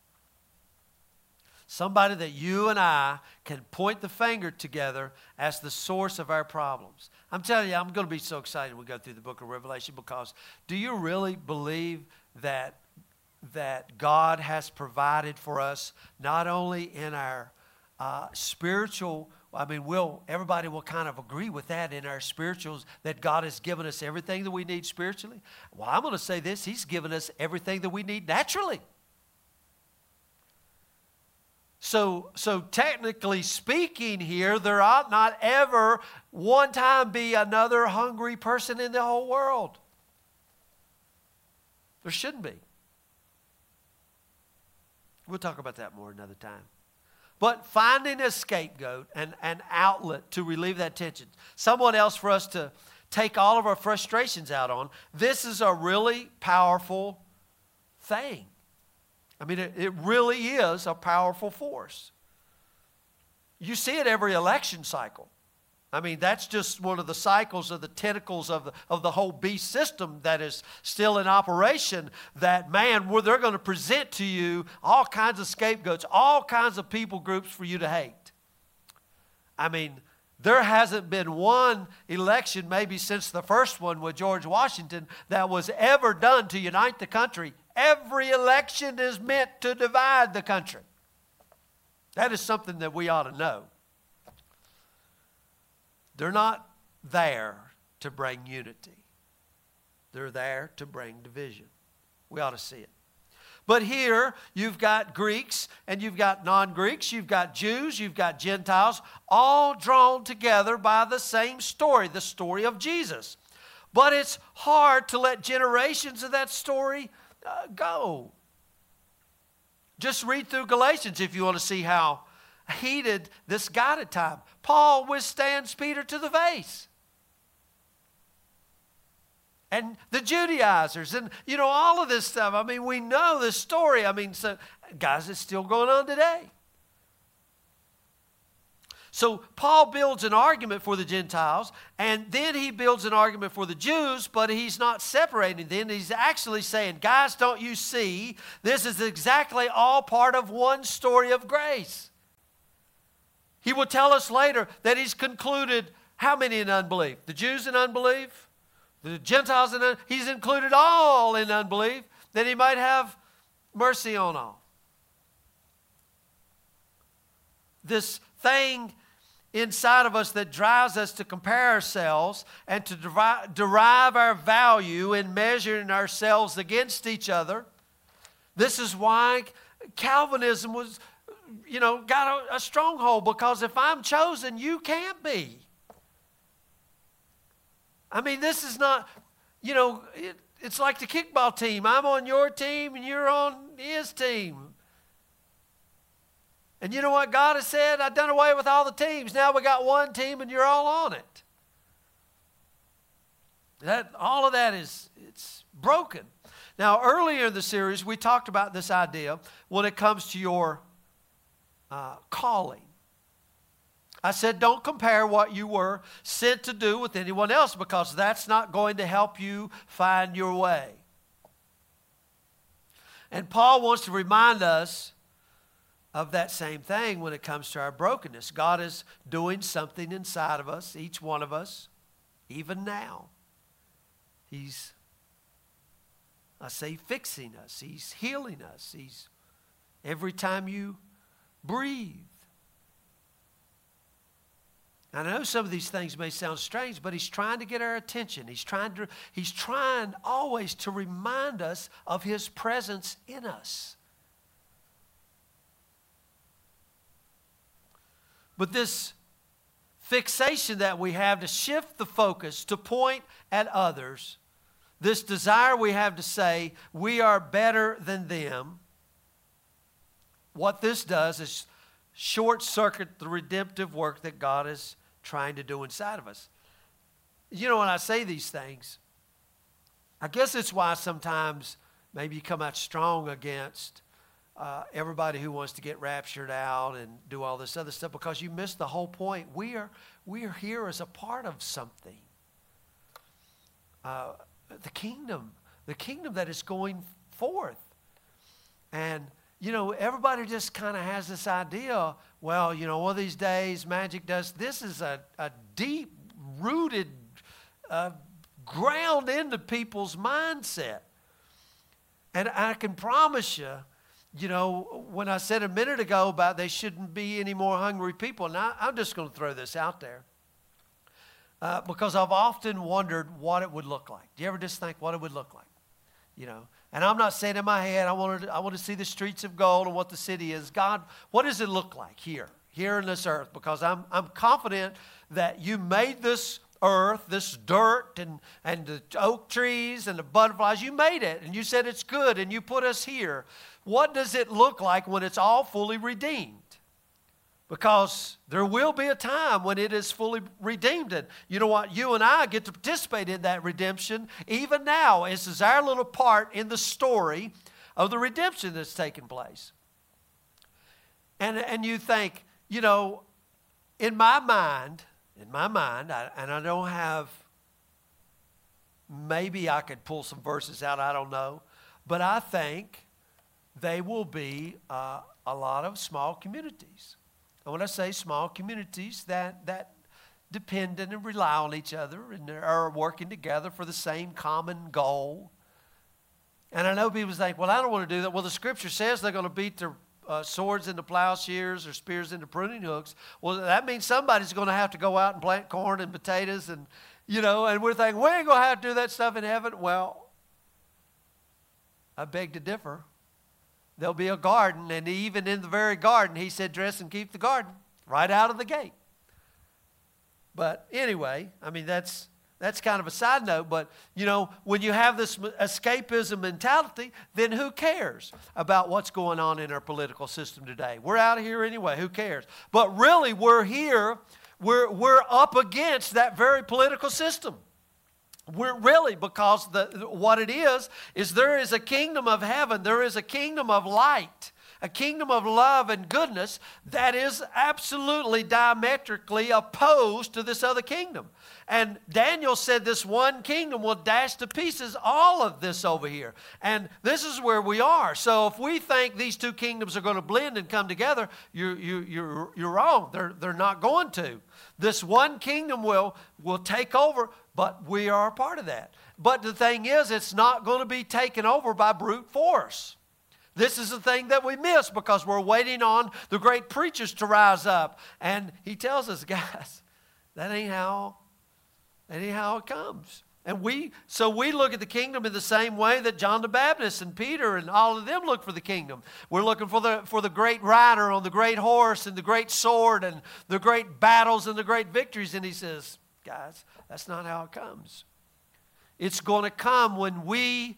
Somebody that you and I can point the finger together as the source of our problems. I'm telling you, I'm going to be so excited when we go through the book of Revelation, because do you really believe that, that God has provided for us not only in our uh, spiritual, I mean, we'll, everybody will kind of agree with that in our spirituals, that God has given us everything that we need spiritually? Well, I'm going to say this, He's given us everything that we need naturally. So, so technically speaking here, there ought not ever one time be another hungry person in the whole world. There shouldn't be. We'll talk about that more another time. But finding a scapegoat and an outlet to relieve that tension, someone else for us to take all of our frustrations out on, this is a really powerful thing. I mean, it, it really is a powerful force. You see it every election cycle. I mean, that's just one of the cycles of the tentacles of the, of the whole beast system that is still in operation, that, man, where they're going to present to you all kinds of scapegoats, all kinds of people groups for you to hate. I mean, there hasn't been one election, maybe since the first one with George Washington, that was ever done to unite the country. Every election is meant to divide the country. That is something that we ought to know. They're not there to bring unity. They're there to bring division. We ought to see it. But here you've got Greeks and you've got non-Greeks, you've got Jews, you've got Gentiles, all drawn together by the same story, the story of Jesus. But it's hard to let generations of that story uh, go. Just read through Galatians if you want to see how heated this got at time. Paul withstands Peter to the face. And the Judaizers and, you know, all of this stuff. I mean, we know this story. I mean, so, guys, it's still going on today. So Paul builds an argument for the Gentiles, and then he builds an argument for the Jews, but he's not separating them. He's actually saying, guys, don't you see? This is exactly all part of one story of grace. He will tell us later that he's concluded how many in unbelief? The Jews in unbelief? The Gentiles in unbelief? He's included all in unbelief, that he might have mercy on all. This thing inside of us that drives us to compare ourselves and to derive, derive our value in measuring ourselves against each other. This is why Calvinism was, you know, got a, a stronghold, because if I'm chosen, you can't be. I mean, this is not, you know, it, it's like the kickball team. I'm on your team and you're on his team. And you know what God has said? I've done away with all the teams. Now we got one team and you're all on it. That, all of that is, it's broken. Now, earlier in the series, we talked about this idea when it comes to your uh, calling. I said, don't compare what you were sent to do with anyone else, because that's not going to help you find your way. And Paul wants to remind us of that same thing when it comes to our brokenness. God is doing something inside of us, each one of us, even now. He's, I say, fixing us. He's healing us. He's, every time you breathe. I know some of these things may sound strange, but he's trying to get our attention. He's trying to, he's trying always to remind us of his presence in us. But this fixation that we have to shift the focus, to point at others, this desire we have to say we are better than them, what this does is short-circuit the redemptive work that God is trying to do inside of us. You know, when I say these things, I guess it's why sometimes maybe you come out strong against Uh, everybody who wants to get raptured out and do all this other stuff, because you miss the whole point. We are, we are here as a part of something. Uh, the kingdom, the kingdom that is going forth. And, you know, everybody just kind of has this idea, well, you know, one of these days magic does, this is a, a deep-rooted, uh, ground into people's mindset. And I can promise you, you know, when I said a minute ago about they shouldn't be any more hungry people, and I, I'm just going to throw this out there, uh, because I've often wondered what it would look like. Do you ever just think what it would look like? You know, and I'm not saying in my head, I wanted to, I want to see the streets of gold and what the city is. God, what does it look like here, here in this earth? Because I'm, I'm confident that you made this earth, this dirt and, and the oak trees and the butterflies. You made it, and you said it's good, and you put us here. What does it look like when it's all fully redeemed? Because there will be a time when it is fully redeemed. And you know what? You and I get to participate in that redemption even now. This is our little part in the story of the redemption that's taking place. And, and you think, you know, in my mind, in my mind, I, and I don't have, maybe I could pull some verses out, I don't know. But I think they will be uh, a lot of small communities. And when I say small communities, that, that depend and rely on each other and are working together for the same common goal. And I know people think, well, I don't want to do that. Well, the scripture says they're going to beat their uh, swords into plowshares or spears into pruning hooks. Well, that means somebody's going to have to go out and plant corn and potatoes and, you know, and we're thinking, we ain't going to have to do that stuff in heaven. Well, I beg to differ. There'll be a garden, and even in the very garden, he said, dress and keep the garden, right out of the gate. But anyway, I mean, that's that's kind of a side note, but, you know, when you have this escapism mentality, then who cares about what's going on in our political system today? We're out of here anyway, who cares? But really, we're here, we're, we're up against that very political system. We're really, because the, what it is, is there is a kingdom of heaven, there is a kingdom of light, a kingdom of love and goodness that is absolutely diametrically opposed to this other kingdom. And Daniel said this one kingdom will dash to pieces all of this over here. And this is where we are. So if we think these two kingdoms are going to blend and come together, you're, you, you're, you're wrong. They're, they're not going to. This one kingdom will, will take over, but we are a part of that. But the thing is, it's not going to be taken over by brute force. This is the thing that we miss because we're waiting on the great preachers to rise up. And he tells us, guys, that ain't how, that ain't how it comes. And we, so we look at the kingdom in the same way that John the Baptist and Peter and all of them look for the kingdom. We're looking for the, for the great rider on the great horse and the great sword and the great battles and the great victories. And he says, guys, that's not how it comes. It's going to come when we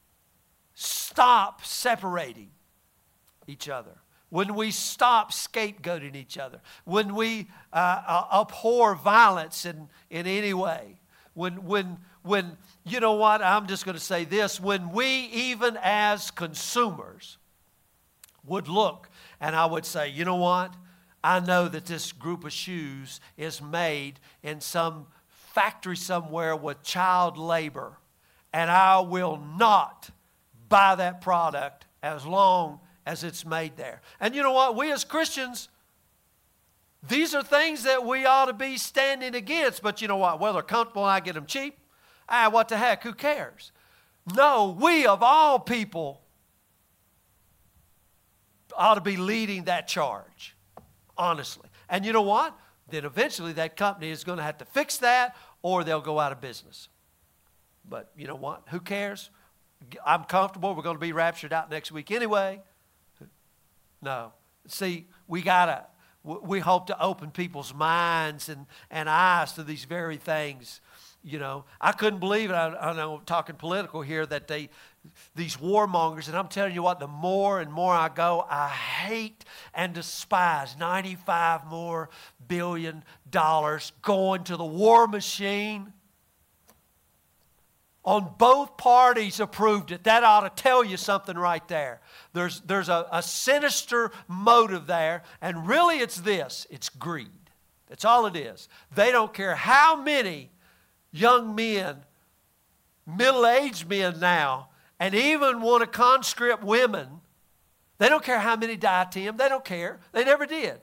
stop separating each other, when we stop scapegoating each other, when we uh, uh, abhor violence in, in any way, when, when, when, you know what, I'm just going to say this, when we even as consumers would look and I would say, you know what, I know that this group of shoes is made in some factory somewhere with child labor, and I will not buy that product as long as it's made there. And you know what? We as Christians, these are things that we ought to be standing against. But you know what? Well, they're comfortable and I get them cheap. Ah, what the heck? Who cares? No, we of all people ought to be leading that charge, honestly. And you know what? Then eventually that company is going to have to fix that or they'll go out of business. But you know what? Who cares? I'm comfortable. We're going to be raptured out next week anyway. No. See, we got to, we hope to open people's minds and, and eyes to these very things. You know, I couldn't believe it. I, I know I'm talking political here that they, these warmongers, and I'm telling you what, the more and more I go, I hate and despise ninety-five more billion dollars going to the war machine. On both parties approved it. That ought to tell you something right there. There's, there's a, a sinister motive there, and really it's this. It's greed. That's all it is. They don't care how many young men middle-aged men now, and even want to conscript women. They don't care how many die, Tim. They don't care. They never did.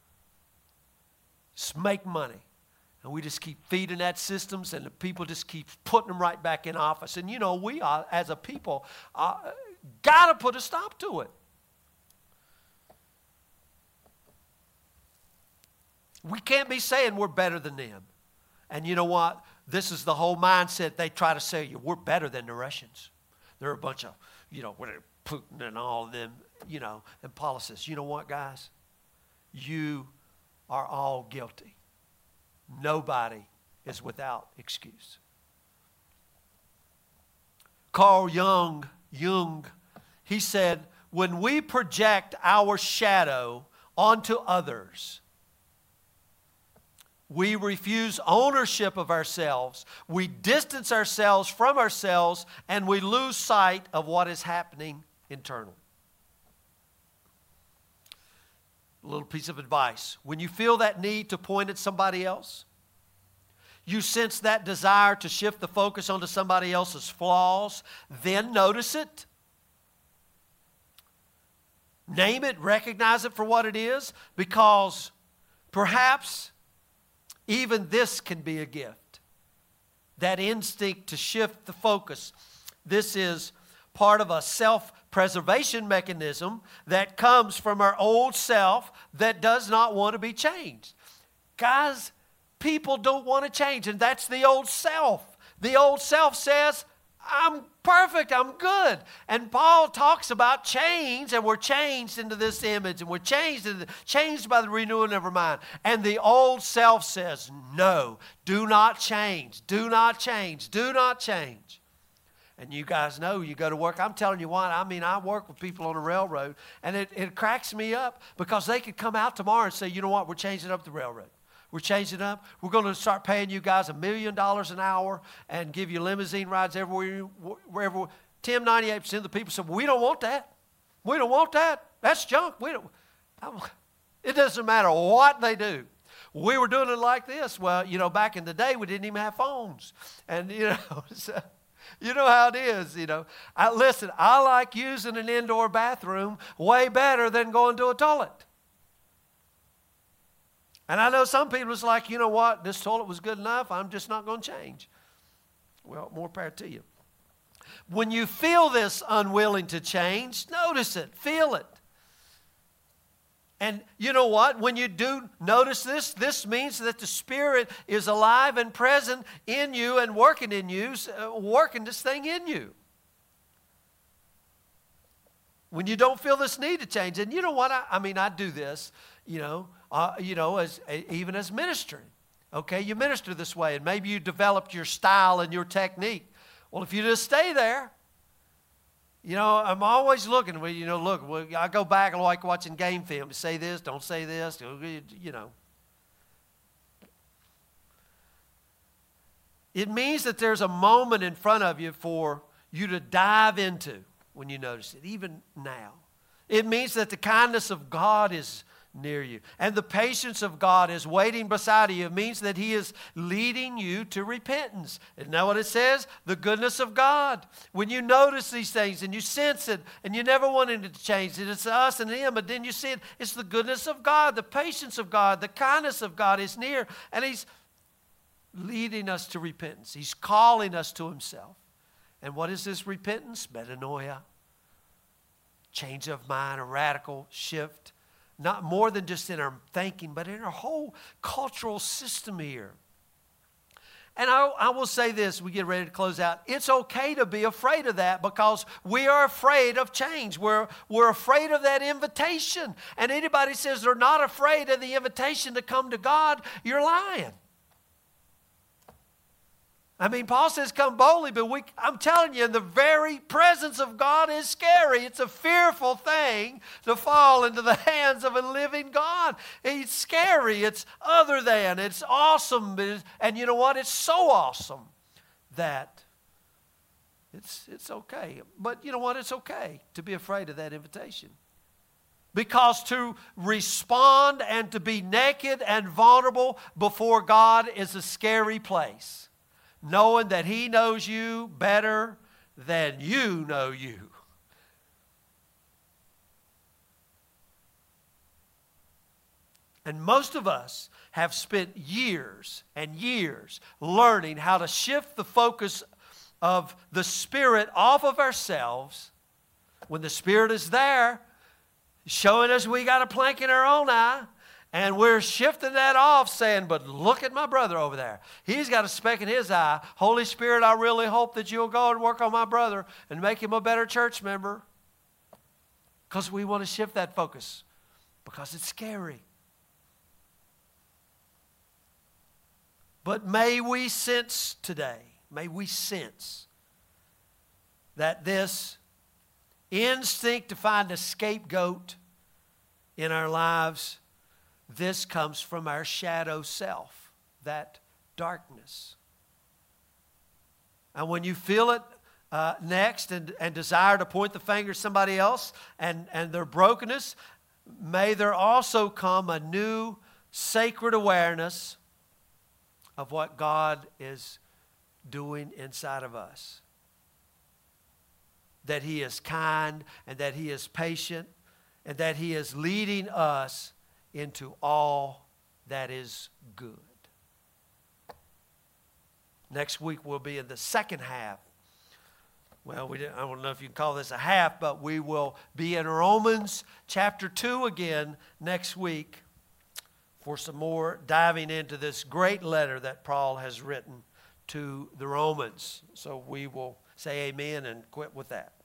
Just make money. And we just keep feeding that systems, and the people just keep putting them right back in office. And, you know, we are, as a people, uh, got to put a stop to it. We can't be saying we're better than them. And you know what? This is the whole mindset they try to sell you. We're better than the Russians. They're a bunch of, you know, Putin and all of them, you know, and politicians. You know what, guys? You are all guilty. Nobody is without excuse. Carl Jung, Jung, he said, when we project our shadow onto others, we refuse ownership of ourselves, we distance ourselves from ourselves, and we lose sight of what is happening internally. A little piece of advice. When you feel that need to point at somebody else, you sense that desire to shift the focus onto somebody else's flaws, then notice it. Name it, recognize it for what it is, because perhaps even this can be a gift. That instinct to shift the focus. This is part of a self-preservation mechanism that comes from our old self that does not want to be changed. Guys, people don't want to change, and that's the old self. The old self says, I'm perfect, I'm good. And Paul talks about change, and we're changed into this image, and we're changed, into, changed by the renewing of our mind. And the old self says, no, do not change, do not change, do not change. And you guys know, you go to work, I'm telling you what, I mean, I work with people on the railroad, and it, it cracks me up because they could come out tomorrow and say, you know what, we're changing up the railroad. We're changing up. We're going to start paying you guys a million dollars an hour and give you limousine rides everywhere. Wherever. Tim, ninety-eight percent of the people said, we don't want that. We don't want that. That's junk. We don't. It doesn't matter what they do. We were doing it like this. Well, you know, back in the day, we didn't even have phones. And, you know, so, you know how it is, you know. I, listen, I like using an indoor bathroom way better than going to a toilet. And I know some people is like, you know what, this toilet was good enough, I'm just not going to change. Well, more power to you. When you feel this unwilling to change, notice it, feel it. And you know what, when you do notice this, this means that the Spirit is alive and present in you and working in you, uh, working this thing in you. When you don't feel this need to change, and you know what, I, I mean, I do this, you know, Uh, you know, as even as ministering, okay? You minister this way, and maybe you developed your style and your technique. Well, if you just stay there, you know, I'm always looking. Well, you know, look, I go back and like watching game film. Say this, don't say this, you know. It means that there's a moment in front of you for you to dive into when you notice it, even now. It means that the kindness of God is near you. And the patience of God is waiting beside you. It means that He is leading you to repentance. Isn't that what it says? The goodness of God. When you notice these things and you sense it and you never wanted it to change it, it's us and Him, but then you see it, it's the goodness of God, the patience of God, the kindness of God is near, and He's leading us to repentance. He's calling us to Himself. And what is this repentance? Metanoia. Change of mind, a radical shift. Not more than just in our thinking, but in our whole cultural system here. And I, I will say this, we get ready to close out. It's okay to be afraid of that because we are afraid of change. We're, we're afraid of that invitation. And anybody says they're not afraid of the invitation to come to God, you're lying. I mean, Paul says come boldly, but we, I'm telling you, the very presence of God is scary. It's a fearful thing to fall into the hands of a living God. It's scary. It's other than. It's awesome. And you know what? It's so awesome that it's, it's okay. But you know what? It's okay to be afraid of that invitation. Because to respond and to be naked and vulnerable before God is a scary place. knowing that He knows you better than you know you. And most of us have spent years and years learning how to shift the focus of the Spirit off of ourselves when the Spirit is there, showing us we got a plank in our own eye, and we're shifting that off saying, but look at my brother over there. He's got a speck in his eye. Holy Spirit, I really hope that you'll go and work on my brother and make him a better church member. Because we want to shift that focus because it's scary. But may we sense today, may we sense that this instinct to find a scapegoat in our lives, this comes from our shadow self, that darkness. And when you feel it uh, next and, and desire to point the finger at somebody else and, and their brokenness, may there also come a new sacred awareness of what God is doing inside of us. That He is kind and that He is patient and that He is leading us into all that is good. Next week we'll be in the second half. Well, we didn't, I don't know if you can call this a half, but we will be in Romans chapter two again next week for some more diving into this great letter that Paul has written to the Romans. So we will say amen and quit with that.